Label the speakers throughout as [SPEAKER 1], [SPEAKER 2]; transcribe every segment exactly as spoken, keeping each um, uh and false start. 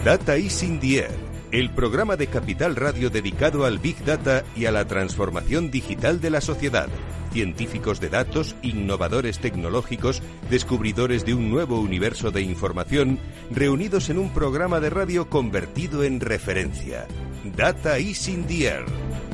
[SPEAKER 1] Data is in the air, el programa de Capital Radio dedicado al Big Data y a la transformación digital de la sociedad. Científicos de datos, innovadores tecnológicos, descubridores de un nuevo universo de información, reunidos en un programa de radio convertido en referencia. Data is in the air.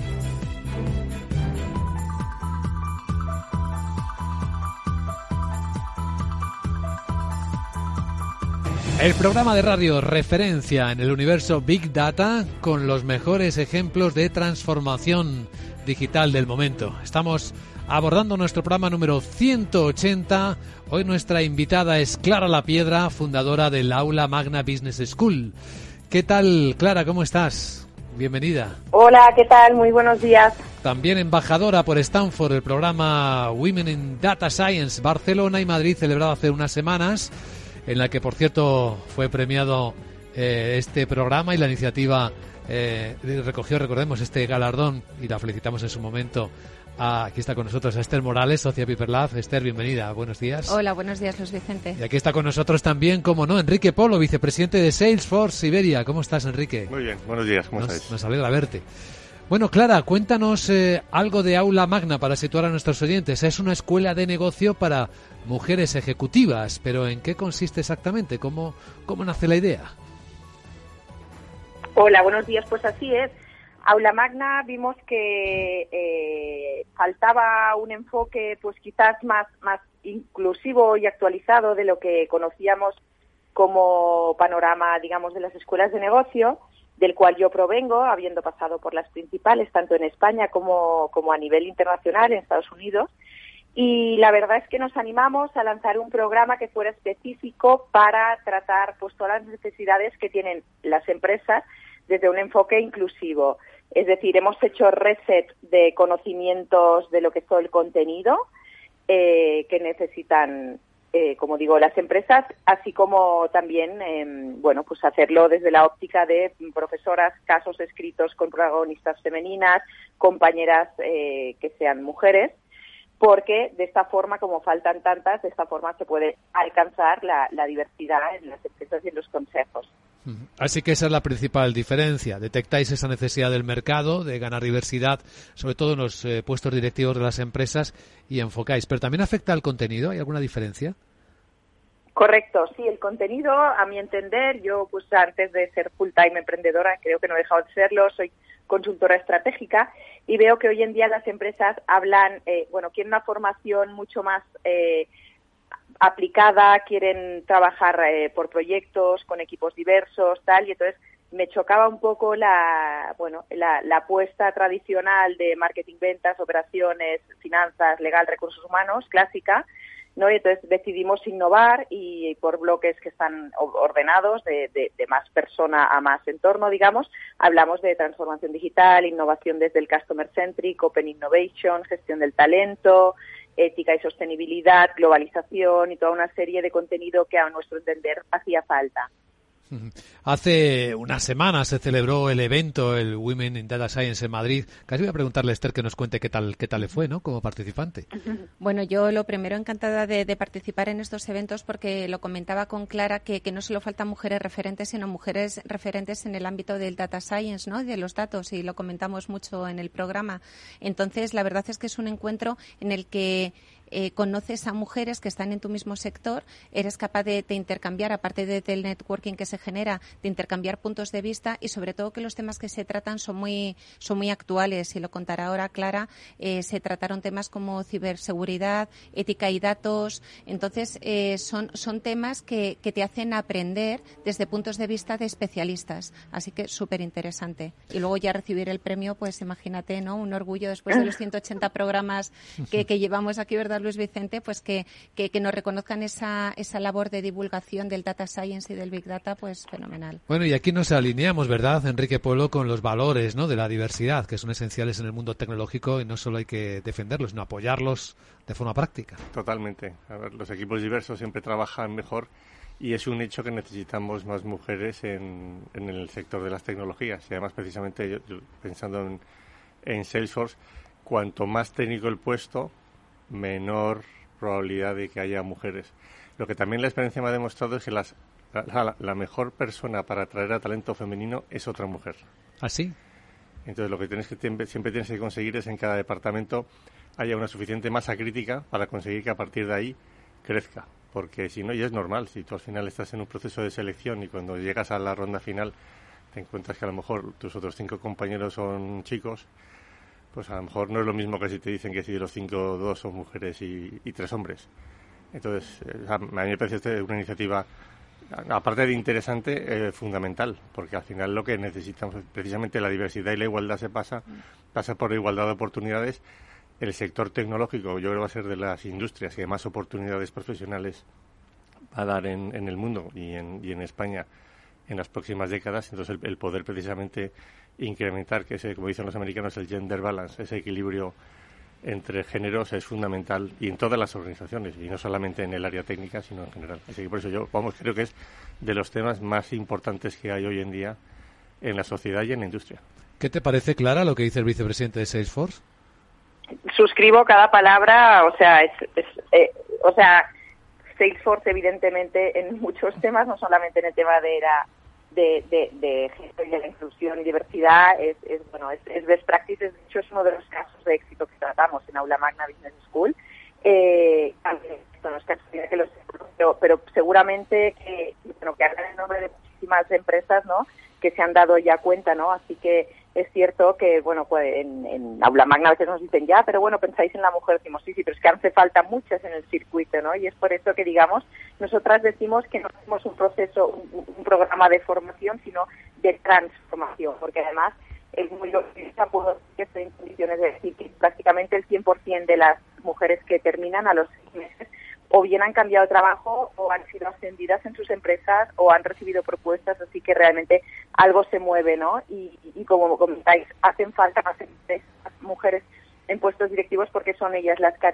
[SPEAKER 2] El programa de radio referencia en el universo Big Data con los mejores ejemplos de transformación digital del momento. Estamos abordando nuestro programa número ciento ochenta. Hoy nuestra invitada es Clara Lapiedra, fundadora del Aula Magna Business School. ¿Qué tal, Clara? ¿Cómo estás? Bienvenida.
[SPEAKER 3] Hola, ¿qué tal? Muy buenos días.
[SPEAKER 2] También embajadora por Stanford, el programa Women in Data Science Barcelona y Madrid, celebrado hace unas semanas, en la que, por cierto, fue premiado eh, este programa y la iniciativa eh, recogió, recordemos, este galardón, y la felicitamos en su momento. Ah, aquí está con nosotros a Esther Morales, socia Piper Lab. Esther, bienvenida, buenos días.
[SPEAKER 4] Hola, buenos días, Luis Vicente.
[SPEAKER 2] Y aquí está con nosotros también, como no, Enrique Polo, vicepresidente de Salesforce Iberia. ¿Cómo estás, Enrique?
[SPEAKER 5] Muy bien, buenos días, ¿cómo
[SPEAKER 2] nos,
[SPEAKER 5] estáis?
[SPEAKER 2] Nos alegra verte. Bueno, Clara, cuéntanos eh, algo de Aula Magna para situar a nuestros oyentes. Es una escuela de negocio para mujeres ejecutivas, pero ¿en qué consiste exactamente? ¿Cómo, cómo nace la idea?
[SPEAKER 3] Hola, buenos días. Pues así es. Aula Magna vimos que eh, faltaba un enfoque, pues quizás más, más inclusivo y actualizado de lo que conocíamos como panorama, digamos, de las escuelas de negocio, del cual yo provengo, habiendo pasado por las principales, tanto en España como, como a nivel internacional, en Estados Unidos. Y la verdad es que nos animamos a lanzar un programa que fuera específico para tratar pues todas las necesidades que tienen las empresas desde un enfoque inclusivo. Es decir, hemos hecho reset de conocimientos de lo que es todo el contenido eh, que necesitan Eh, como digo, las empresas, así como también, eh, bueno, pues hacerlo desde la óptica de profesoras, casos escritos con protagonistas femeninas, compañeras eh, que sean mujeres, porque de esta forma, como faltan tantas, de esta forma se puede alcanzar la, la diversidad en las empresas y en los consejos.
[SPEAKER 2] Así que esa es la principal diferencia. Detectáis esa necesidad del mercado de ganar diversidad, sobre todo en los eh, puestos directivos de las empresas, y enfocáis. Pero también afecta al contenido. ¿Hay alguna diferencia?
[SPEAKER 3] Correcto, sí, el contenido, a mi entender, yo pues antes de ser full-time emprendedora, creo que no he dejado de serlo, soy consultora estratégica y veo que hoy en día las empresas hablan, eh, bueno, quieren una formación mucho más eh, aplicada, quieren trabajar eh, por proyectos, con equipos diversos, tal, y entonces me chocaba un poco la, bueno, la, la apuesta tradicional de marketing, ventas, operaciones, finanzas, legal, recursos humanos, clásica, ¿no? Y entonces decidimos innovar y por bloques que están ordenados de, de, de más persona a más entorno, digamos, hablamos de transformación digital, innovación desde el customer centric, open innovation, gestión del talento, ética y sostenibilidad, globalización y toda una serie de contenido que a nuestro entender hacía falta.
[SPEAKER 2] Hace unas semanas se celebró el evento, el Women in Data Science en Madrid. Casi voy a preguntarle a Esther que nos cuente qué tal qué tal le fue, ¿no?, como participante.
[SPEAKER 4] Bueno, yo lo primero encantada de, de participar en estos eventos porque lo comentaba con Clara que, que no solo faltan mujeres referentes, sino mujeres referentes en el ámbito del Data Science, ¿no?, de los datos, y lo comentamos mucho en el programa. Entonces, la verdad es que es un encuentro en el que Eh, conoces a mujeres que están en tu mismo sector, eres capaz de, de intercambiar, aparte de, del networking que se genera, de intercambiar puntos de vista y sobre todo que los temas que se tratan son muy son muy actuales, y lo contará ahora Clara. Eh, se trataron temas como ciberseguridad, ética y datos. Entonces eh, son, son temas que, que te hacen aprender desde puntos de vista de especialistas, así que súper interesante. Y luego ya recibir el premio, pues imagínate, ¿no?, un orgullo después de los ciento ochenta programas que, que llevamos aquí, ¿verdad, Luis Vicente? Pues que, que, que nos reconozcan esa, esa labor de divulgación del Data Science y del Big Data, pues fenomenal.
[SPEAKER 2] Bueno, y aquí nos alineamos, ¿verdad, Enrique Polo, con los valores, ¿no?, de la diversidad, que son esenciales en el mundo tecnológico y no solo hay que defenderlos, sino apoyarlos de forma práctica.
[SPEAKER 5] Totalmente. A ver, los equipos diversos siempre trabajan mejor y es un hecho que necesitamos más mujeres en, en el sector de las tecnologías. Y además, precisamente, yo, yo pensando en, en Salesforce, cuanto más técnico el puesto, menor probabilidad de que haya mujeres. Lo que también la experiencia me ha demostrado es que las la, la, la mejor persona para atraer a talento femenino es otra mujer.
[SPEAKER 2] ¿Ah, sí?
[SPEAKER 5] Entonces lo que tienes que siempre tienes que conseguir es en cada departamento haya una suficiente masa crítica para conseguir que a partir de ahí crezca. Porque si no, y es normal, si tú al final estás en un proceso de selección y cuando llegas a la ronda final te encuentras que a lo mejor tus otros cinco compañeros son chicos, pues a lo mejor no es lo mismo que si te dicen que si de los cinco, dos son mujeres y, y tres hombres. Entonces, eh, a mí me parece una iniciativa, aparte de interesante, eh, fundamental, porque al final lo que necesitamos es precisamente la diversidad y la igualdad se pasa, pasa por igualdad de oportunidades. El sector tecnológico yo creo que va a ser de las industrias que más oportunidades profesionales va a dar en, en el mundo y en, y en España en las próximas décadas. Entonces el, el poder precisamente incrementar, que ese, como dicen los americanos, el gender balance, ese equilibrio entre géneros es fundamental y en todas las organizaciones y no solamente en el área técnica sino en general. Así que por eso yo, vamos, creo que es de los temas más importantes que hay hoy en día en la sociedad y en la industria.
[SPEAKER 2] ¿Qué te parece, Clara, lo que dice el vicepresidente de Salesforce?
[SPEAKER 3] Suscribo cada palabra, o sea, es, es eh, o sea, Salesforce evidentemente en muchos temas, no solamente en el tema de la de, de, de género y de la inclusión y diversidad, es, es bueno, es, es best practices. De hecho es uno de los casos de éxito que tratamos en Aula Magna Business School. Eh, no es casualidad que los, pero, pero seguramente que bueno que hablan en nombre de muchísimas empresas, ¿no?, que se han dado ya cuenta, ¿no? Así que es cierto que, bueno, pues en, en Aula Magna a veces nos dicen, ya, pero bueno, pensáis en la mujer, decimos, sí, sí, pero es que hace falta muchas en el circuito, ¿no? Y es por eso que, digamos, nosotras decimos que no hacemos un proceso, un, un programa de formación, sino de transformación, porque además es muy lógico, puedo decir que estoy en condiciones de decir que prácticamente el cien por ciento de las mujeres que terminan a los seis meses o bien han cambiado de trabajo o han sido ascendidas en sus empresas o han recibido propuestas, así que realmente algo se mueve, ¿no? Y, y como comentáis, hacen falta más mujeres en puestos directivos porque son ellas las que,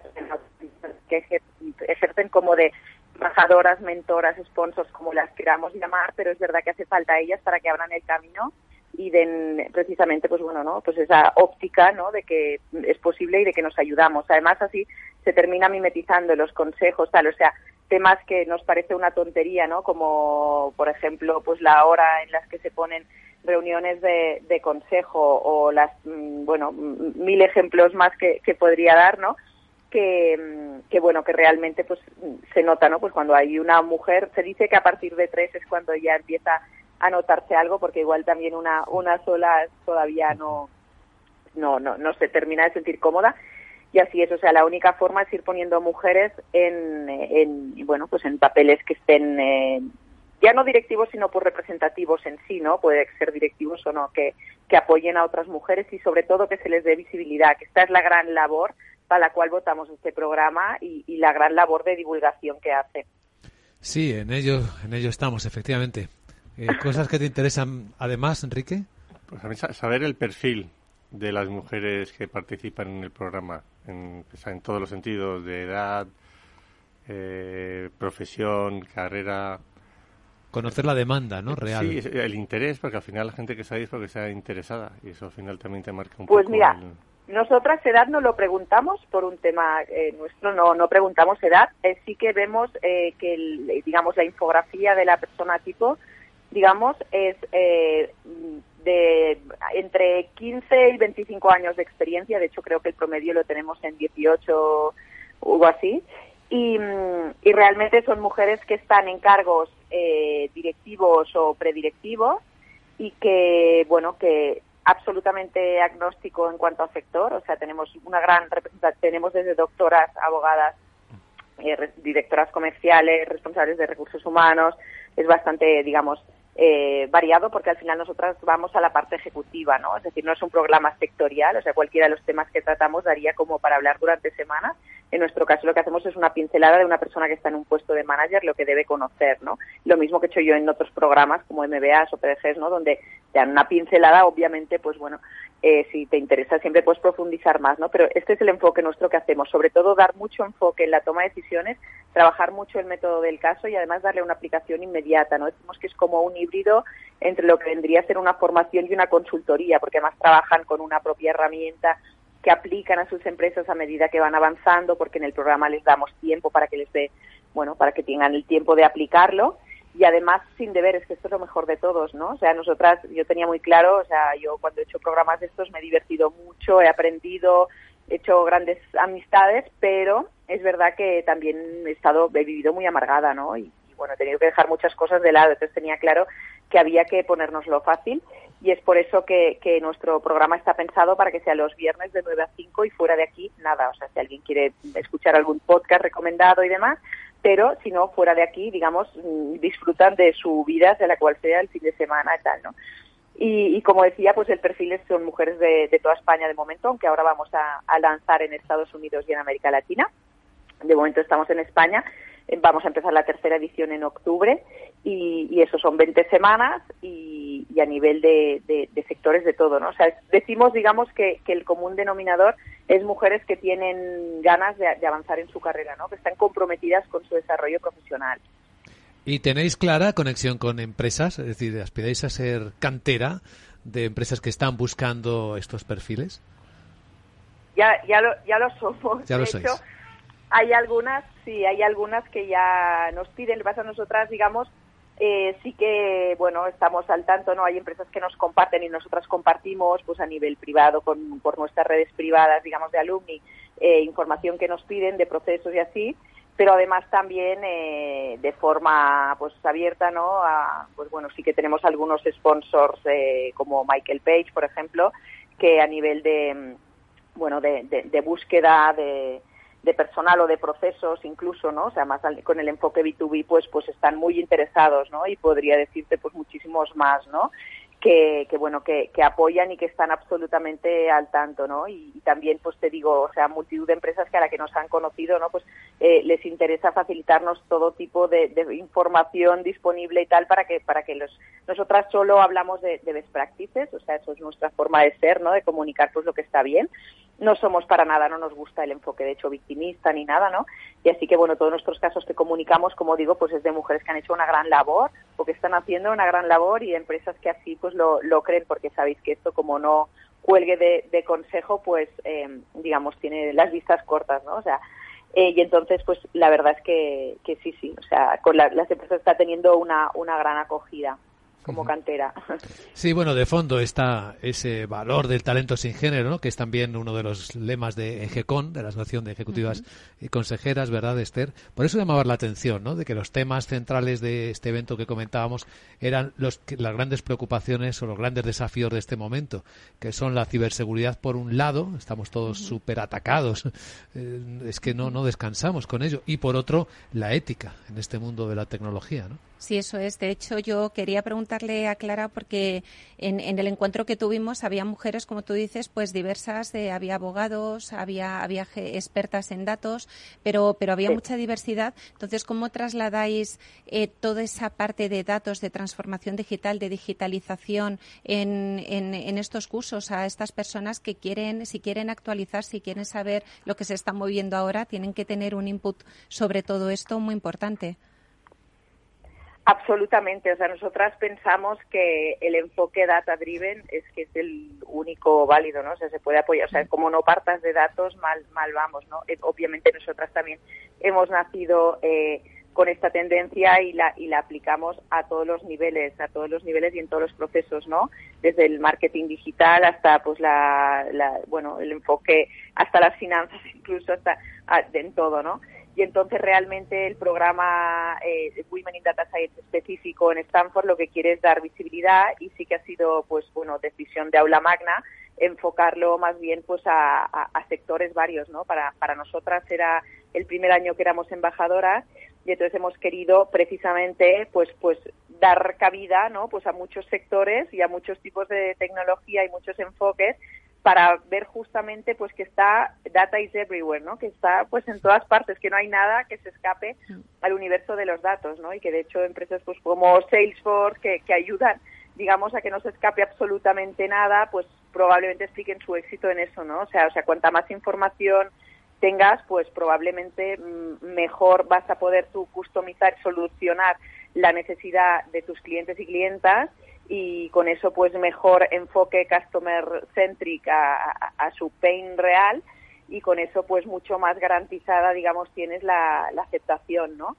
[SPEAKER 3] que ejercen como de embajadoras, mentoras, sponsors, como las queramos llamar, pero es verdad que hace falta a ellas para que abran el camino y den precisamente, pues bueno, ¿no?, pues esa óptica, ¿no?, de que es posible y de que nos ayudamos. Además, así se termina mimetizando los consejos, tal, o sea, temas que nos parece una tontería, ¿no?, como, por ejemplo, pues la hora en las que se ponen reuniones de, de consejo o las, bueno, mil ejemplos más que, que podría dar, ¿no?, que, que bueno, que realmente pues se nota, ¿no?, pues cuando hay una mujer, se dice que a partir de tres es cuando ya empieza a notarse algo, porque igual también una una sola todavía no no no no se termina de sentir cómoda, y así es. O sea, la única forma es ir poniendo mujeres en, en bueno, pues en papeles que estén eh, ya no directivos sino pues representativos en sí, ¿no? Puede ser directivos o no, que que apoyen a otras mujeres y sobre todo que se les dé visibilidad, que esta es la gran labor para la cual votamos este programa y, y la gran labor de divulgación que hace.
[SPEAKER 2] Sí, en ello en ello estamos, efectivamente. Eh, ¿Cosas que te interesan además, Enrique?
[SPEAKER 5] Pues a mí saber el perfil de las mujeres que participan en el programa, en, en todos los sentidos, de edad, eh, profesión, carrera.
[SPEAKER 2] Conocer la demanda, ¿no?, real.
[SPEAKER 5] Sí, el interés, porque al final la gente que está ahí es porque está interesada y eso al final también te marca un
[SPEAKER 3] pues
[SPEAKER 5] poco.
[SPEAKER 3] Pues mira,
[SPEAKER 5] el...
[SPEAKER 3] nosotras edad no lo preguntamos por un tema eh, nuestro, no no preguntamos edad, eh, sí que vemos eh, que, el, digamos, la infografía de la persona tipo, digamos, es eh, de entre quince y veinticinco años de experiencia. De hecho, creo que el promedio lo tenemos en dieciocho o así. Y, y realmente son mujeres que están en cargos eh, directivos o predirectivos y que, bueno, que absolutamente agnóstico en cuanto a sector. O sea, tenemos una gran representación, tenemos desde doctoras, abogadas, eh, directoras comerciales, responsables de recursos humanos. Es bastante, digamos, eh, variado, porque al final nosotras vamos a la parte ejecutiva, ¿no? Es decir, no es un programa sectorial, o sea, cualquiera de los temas que tratamos daría como para hablar durante semanas. En nuestro caso lo que hacemos es una pincelada de una persona que está en un puesto de manager, lo que debe conocer, ¿no? Lo mismo que he hecho yo en otros programas como M B As o P D Gs, ¿no?, donde te dan una pincelada, obviamente, pues bueno, eh, si te interesa siempre puedes profundizar más, ¿no? Pero este es el enfoque nuestro que hacemos, sobre todo dar mucho enfoque en la toma de decisiones, trabajar mucho el método del caso y además darle una aplicación inmediata, ¿no? Decimos que es como un híbrido entre lo que vendría a ser una formación y una consultoría, porque además trabajan con una propia herramienta que aplican a sus empresas a medida que van avanzando, porque en el programa les damos tiempo para que les dé, bueno, para que tengan el tiempo de aplicarlo. y además sin deberes, que esto es lo mejor de todos, ¿no? O sea, nosotras, yo tenía muy claro, o sea, yo cuando he hecho programas de estos me he divertido mucho, he aprendido, he hecho grandes amistades, pero es verdad que también he estado, he vivido muy amargada, ¿no? Y, y bueno, he tenido que dejar muchas cosas de lado, entonces tenía claro que había que ponérnoslo fácil, y es por eso que, que nuestro programa está pensado para que sea los viernes de nueve a cinco y fuera de aquí nada, o sea, si alguien quiere escuchar algún podcast recomendado y demás, pero si no, fuera de aquí, digamos, disfrutan de su vida, sea la cual sea, el fin de semana y tal, ¿no? Y, y como decía, pues el perfil son mujeres de, de toda España de momento, aunque ahora vamos a, a lanzar en Estados Unidos y en América Latina. De momento estamos en España, vamos a empezar la tercera edición en octubre y, y eso son veinte semanas y, y a nivel de, de, de sectores de todo, ¿no? O sea, decimos, digamos, que, que el común denominador es mujeres que tienen ganas de, de avanzar en su carrera, ¿no? Que están comprometidas con su desarrollo profesional.
[SPEAKER 2] ¿Y tenéis clara conexión con empresas? Es decir, ¿aspiráis a ser cantera de empresas que están buscando estos perfiles?
[SPEAKER 3] Ya, ya lo, ya lo somos.
[SPEAKER 2] Ya lo
[SPEAKER 3] de
[SPEAKER 2] sois.
[SPEAKER 3] hecho, hay algunas, sí, hay algunas que ya nos piden, vas a nosotras, digamos, eh, sí que, bueno, estamos al tanto, ¿no? Hay empresas que nos comparten y nosotras compartimos, pues a nivel privado, con, por nuestras redes privadas, digamos, de alumni, eh, información que nos piden de procesos y así, pero además también eh, de forma, pues, abierta, ¿no? A, pues bueno, sí que tenemos algunos sponsors, eh, como Michael Page, por ejemplo, que a nivel de, bueno, de, de, de búsqueda de de personal o de procesos incluso, ¿no? O sea, más al, con el enfoque B dos B, pues pues están muy interesados, ¿no? Y podría decirte pues muchísimos más, ¿no? Que, que bueno, que, que apoyan y que están absolutamente al tanto, ¿no? Y, y también, pues te digo, o sea, multitud de empresas que a la que nos han conocido, ¿no? Pues eh, les interesa facilitarnos todo tipo de, de información disponible y tal para que para que los nosotras solo hablamos de, de best practices, o sea, eso es nuestra forma de ser, ¿no? De comunicar pues lo que está bien. No somos para nada, no nos gusta el enfoque de hecho victimista ni nada, ¿no? Y así que, bueno, todos nuestros casos que comunicamos, como digo, pues es de mujeres que han hecho una gran labor o que están haciendo una gran labor y empresas que así pues lo, lo creen, porque sabéis que esto como no cuelgue de, de consejo, pues eh, digamos, tiene las vistas cortas, ¿no? O sea, eh, y entonces pues la verdad es que, que sí, sí, o sea, con la, las empresas está teniendo una, una gran acogida como cantera.
[SPEAKER 2] Sí, bueno, de fondo está ese valor del talento sin género, ¿no? Que es también uno de los lemas de EGECON, de la Asociación de Ejecutivas uh-huh. y Consejeras, ¿verdad, Esther? Por eso llamaba la atención, ¿no? De que los temas centrales de este evento que comentábamos eran los las grandes preocupaciones o los grandes desafíos de este momento, que son la ciberseguridad por un lado, estamos todos súper uh-huh. atacados, eh, es que no, no descansamos con ello, y por otro, la ética en este mundo de la tecnología, ¿no?
[SPEAKER 4] Sí, eso es. De hecho, yo quería preguntarle a Clara porque en, en el encuentro que tuvimos había mujeres, como tú dices, pues diversas. Eh, había abogados, había, había expertas en datos, pero, pero había sí. mucha diversidad. Entonces, ¿cómo trasladáis eh, toda esa parte de datos, de transformación digital, de digitalización en, en, en estos cursos a estas personas que quieren, si quieren actualizar, si quieren saber lo que se está moviendo ahora, tienen que tener un input sobre todo esto muy importante?
[SPEAKER 3] Absolutamente, o sea, nosotras pensamos que el enfoque data-driven es que es el único válido, ¿no? O sea, se puede apoyar, o sea, como no partas de datos, mal mal vamos, ¿no? Eh, obviamente nosotras también hemos nacido eh, con esta tendencia y la y la aplicamos a todos los niveles, a todos los niveles y en todos los procesos, ¿no? Desde el marketing digital hasta, pues, la, la bueno, el enfoque, hasta las finanzas, incluso hasta a, en todo, ¿no? Y entonces realmente el programa eh, Women in Data Science específico en Stanford lo que quiere es dar visibilidad y sí que ha sido, pues bueno, decisión de aula magna enfocarlo más bien pues a, a, a sectores varios, ¿no? Para, para nosotras era el primer año que éramos embajadoras y entonces hemos querido precisamente pues pues dar cabida, ¿no? Pues a muchos sectores y a muchos tipos de tecnología y muchos enfoques para ver justamente pues que está data is everywhere, ¿no? Que está pues en todas partes, que no hay nada que se escape al universo de los datos, ¿no? Y que de hecho empresas pues como Salesforce que, que ayudan, digamos, a que no se escape absolutamente nada, pues probablemente expliquen su éxito en eso, ¿no? O sea, o sea, cuanta más información tengas, pues probablemente mejor vas a poder tú customizar, solucionar la necesidad de tus clientes y clientas y con eso pues mejor enfoque customer centric a, a, a su pain real y con eso pues mucho más garantizada, digamos, tienes la, la aceptación, ¿no?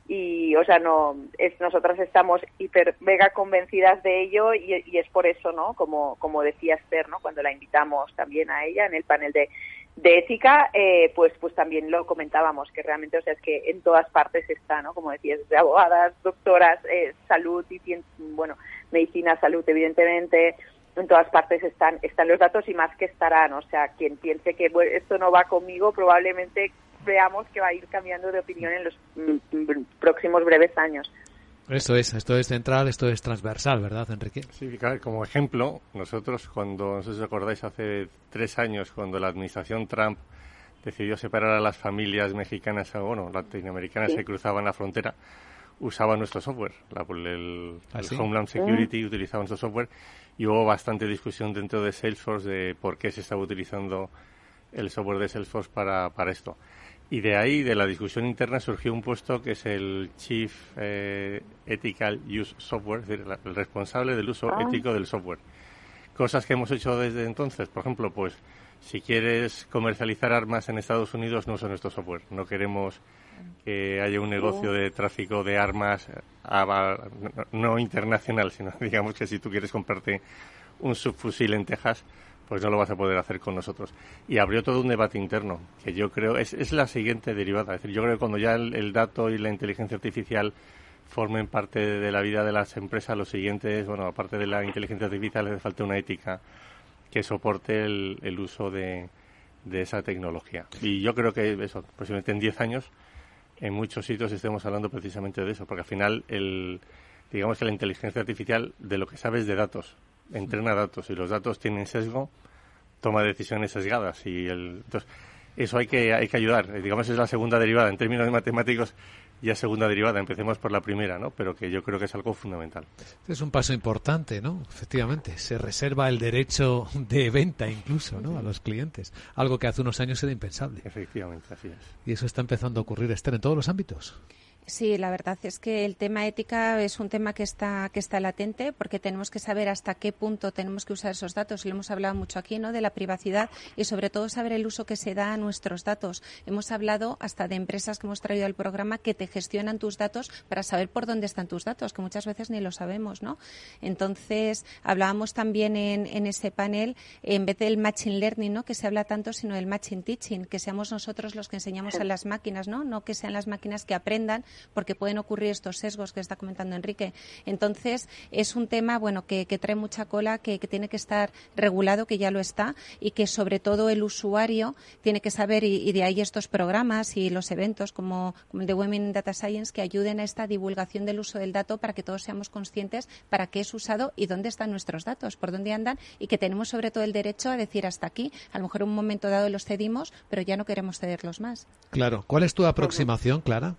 [SPEAKER 3] y, o sea, no, es, nosotras estamos hiper mega convencidas de ello y, y es por eso, ¿no? Como, como decía Esther, ¿no? Cuando la invitamos también a ella en el panel de, de ética, eh, pues, pues también lo comentábamos, que realmente, o sea, es que en todas partes está, ¿no? Como decías, de abogadas, doctoras, eh, salud y, bueno, medicina, salud, evidentemente, en todas partes están, están los datos y más que estarán, o sea, quien piense que bueno, esto no va conmigo, probablemente veamos que va a ir cambiando de opinión en los mm, próximos breves años.
[SPEAKER 2] Eso es, esto es central, esto es transversal, ¿verdad, Enrique?
[SPEAKER 5] Sí, claro, como ejemplo, nosotros cuando, no sé si os acordáis, hace tres años, cuando la administración Trump decidió separar a las familias mexicanas, o bueno, latinoamericanas, ¿sí?, que cruzaban la frontera, usaban nuestro software, la, el, ¿Ah, el sí? Homeland Security uh-huh. utilizaba nuestro software, y hubo bastante discusión dentro de Salesforce de por qué se estaba utilizando el software de Salesforce para, para esto. Y de ahí, de la discusión interna, surgió un puesto que es el Chief eh, Ethical Use Software, es decir, el responsable del uso ah. ético del software. Cosas que hemos hecho desde entonces, por ejemplo, pues si quieres comercializar armas en Estados Unidos, no usa nuestro software. No queremos que haya un negocio de tráfico de armas a, a, no internacional, sino digamos que si tú quieres comprarte un subfusil en Texas, pues no lo vas a poder hacer con nosotros. Y abrió todo un debate interno, que yo creo es, es la siguiente derivada. Es decir, yo creo que cuando ya el, el dato y la inteligencia artificial formen parte de la vida de las empresas, lo siguiente es, bueno, aparte de la inteligencia artificial, hace falta una ética que soporte el, el uso de, de esa tecnología. Y yo creo que eso, posiblemente en diez años, en muchos sitios estemos hablando precisamente de eso, porque al final, el, digamos que la inteligencia artificial, de lo que sabe es de datos, entrena datos, y los datos tienen sesgo, toma decisiones sesgadas, y el, entonces eso hay que hay que ayudar. Digamos, es la segunda derivada en términos de matemáticos. Ya segunda derivada, empecemos por la primera, ¿no? Pero que yo creo que es algo fundamental.
[SPEAKER 2] Es un paso importante, ¿no? Efectivamente, se reserva el derecho de venta incluso, ¿no? A los clientes, algo que hace unos años era impensable.
[SPEAKER 5] Efectivamente, así es.
[SPEAKER 2] Y eso está empezando a ocurrir, Esther, en todos los ámbitos.
[SPEAKER 4] Sí, la verdad es que el tema ética es un tema que está que está latente, porque tenemos que saber hasta qué punto tenemos que usar esos datos. Lo hemos hablado mucho aquí, ¿no?, de la privacidad y sobre todo saber el uso que se da a nuestros datos. Hemos hablado hasta de empresas que hemos traído al programa que te gestionan tus datos para saber por dónde están tus datos, que muchas veces ni lo sabemos, ¿no? Entonces, hablábamos también en, en ese panel, en vez del machine learning, ¿no?, que se habla tanto, sino del machine teaching, que seamos nosotros los que enseñamos a las máquinas, ¿no? No que sean las máquinas que aprendan, porque pueden ocurrir estos sesgos que está comentando Enrique. Entonces, es un tema bueno que, que trae mucha cola, que, que tiene que estar regulado, que ya lo está, y que sobre todo el usuario tiene que saber, y, y de ahí estos programas y los eventos como, como el de Women in Data Science, que ayuden a esta divulgación del uso del dato para que todos seamos conscientes para qué es usado y dónde están nuestros datos, por dónde andan, y que tenemos sobre todo el derecho a decir hasta aquí. A lo mejor en un momento dado los cedimos, pero ya no queremos cederlos más.
[SPEAKER 2] Claro. ¿Cuál es tu aproximación, Clara?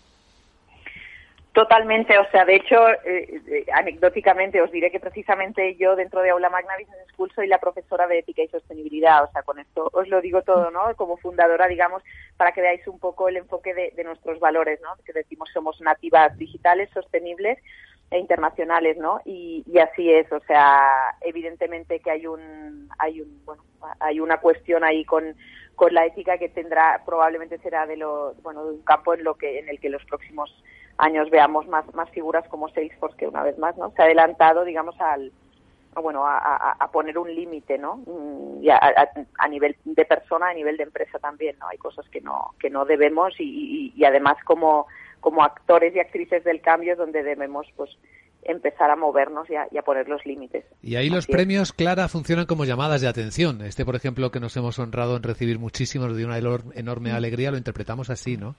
[SPEAKER 3] Totalmente, o sea, de hecho, eh, eh, anecdóticamente os diré que precisamente yo dentro de Aula Magna Business School soy la profesora de ética y sostenibilidad, o sea, con esto os lo digo todo, ¿no? Como fundadora, digamos, para que veáis un poco el enfoque de, de nuestros valores, ¿no? Que decimos somos nativas digitales, sostenibles e internacionales, ¿no? Y, y así es, o sea, evidentemente que hay un, hay un, bueno, hay una cuestión ahí con con la ética que tendrá, probablemente será de lo, bueno, de un campo en lo que, en el que los próximos años veamos más más figuras como Salesforce, que una vez más, ¿no?, se ha adelantado, digamos, al bueno a, a, a poner un límite, ¿no?, y a, a, a nivel de persona, a nivel de empresa también, ¿no? Hay cosas que no que no debemos y, y, y además como como actores y actrices del cambio es donde debemos, pues, empezar a movernos y a, y a poner los límites.
[SPEAKER 2] Y ahí los Así premios, es. Clara, funcionan como llamadas de atención. Este, por ejemplo, que nos hemos honrado en recibir muchísimos de una enorme alegría, lo interpretamos así, ¿no?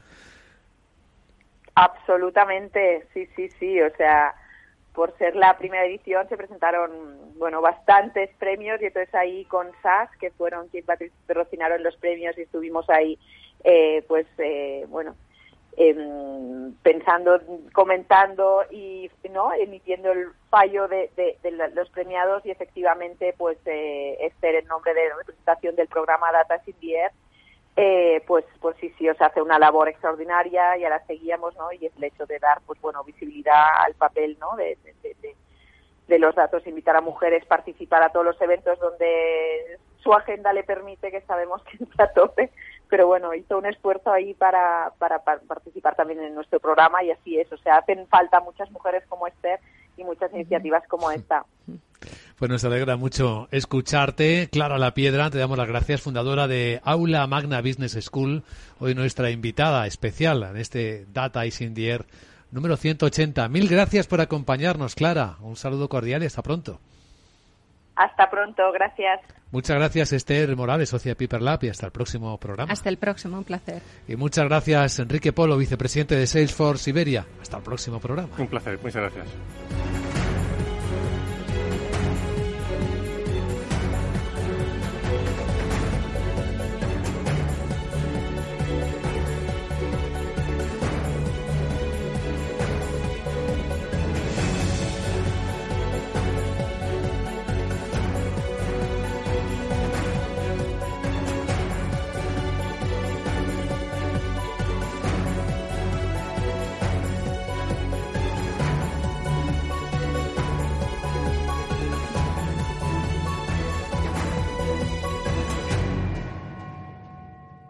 [SPEAKER 3] Absolutamente, sí, sí, sí. O sea, por ser la primera edición se presentaron, bueno, bastantes premios, y entonces ahí con S A S, que fueron quienes patrocinaron los premios, y estuvimos ahí, eh, pues, eh, bueno, Eh, pensando, comentando y no emitiendo el fallo de, de, de los premiados, y efectivamente pues eh, Esther, en nombre de la representación del programa Data in the Air, eh, pues pues sí sí o sea, hace una labor extraordinaria, y ahora seguíamos, ¿no? Y es el hecho de dar, pues bueno, visibilidad al papel, ¿no?, de, de, de, de, de los datos, invitar a mujeres a participar a todos los eventos donde su agenda le permite, que sabemos que está a tope, pero bueno, hizo un esfuerzo ahí para, para, para participar también en nuestro programa, y así es. O sea, hacen falta muchas mujeres como Esther y muchas iniciativas como esta.
[SPEAKER 2] Pues nos alegra mucho escucharte. Clara Lapiedra, te damos las gracias, fundadora de Aula Magna Business School, hoy nuestra invitada especial en este Data is in the Air número ciento ochenta. Mil gracias por acompañarnos, Clara. Un saludo cordial y hasta pronto.
[SPEAKER 3] Hasta pronto, gracias.
[SPEAKER 2] Muchas gracias, Esther Morales, socia de Piper Lab, y hasta el próximo programa.
[SPEAKER 4] Hasta el próximo, un placer.
[SPEAKER 2] Y muchas gracias, Enrique Polo, vicepresidente de Salesforce Iberia. Hasta el próximo programa.
[SPEAKER 5] Un placer, muchas gracias.